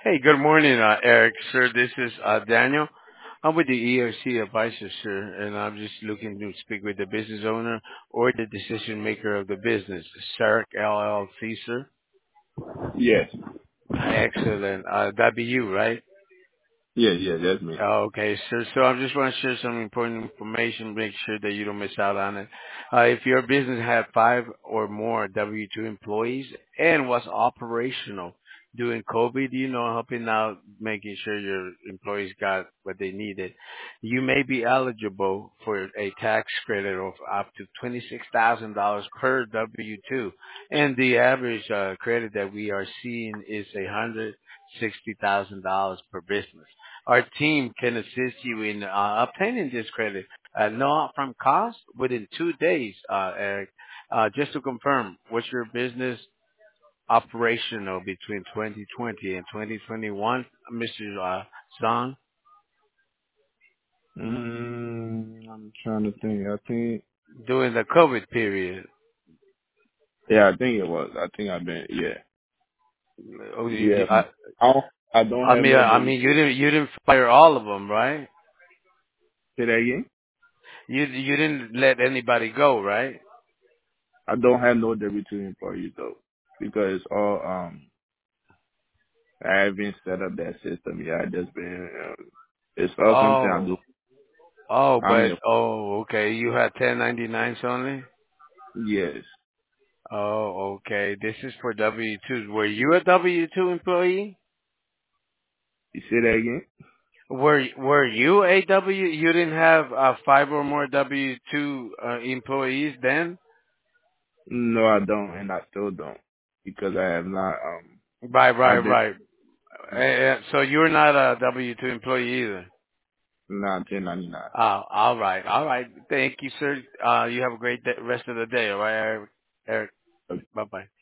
Hey, good morning, Eric, sir. This is Daniel. I'm with the ERC advisor, sir, and I'm just looking to speak with the business owner or the decision maker of the business, Sarek LLC, sir. Yes. Excellent. That'd be you, right? Yeah, that's me. Okay, sir. So I just want to share some important information, make sure that you don't miss out on it. If your business had five or more W-2 employees and was operational during COVID, helping out, making sure your employees got what they needed, you may be eligible for a tax credit of up to $26,000 per W-2. And the average credit that we are seeing is $160,000 per business. Our team can assist you in obtaining this credit at no upfront cost within 2 days, Eric. Just to confirm, was your business operational between 2020 and 2021, Mr. Zhang? I'm trying to think. During the COVID period? Yeah, I think it was. I think I've been, yeah. Oh, Yeah. I don't have no I W. mean, you didn't fire all of them, right? Say that again? You didn't let anybody go, right? I don't have no W-2 employees though. Because I haven't set up that system yet. I just been, it's all something I Oh, do. I'm okay. You had 1099s only? yes. Oh, okay. This is for W-2s. Were you a W-2 employee? You say that again? Were you a W? You didn't have five or more W-2 employees then? No, I don't, and I still don't. Because I have not, Right, right, I've been right. So you're not a W-2 employee either. not 1099. All right, all right. Thank you, sir. You have a great rest of the day. All right, Eric. Eric. Bye bye.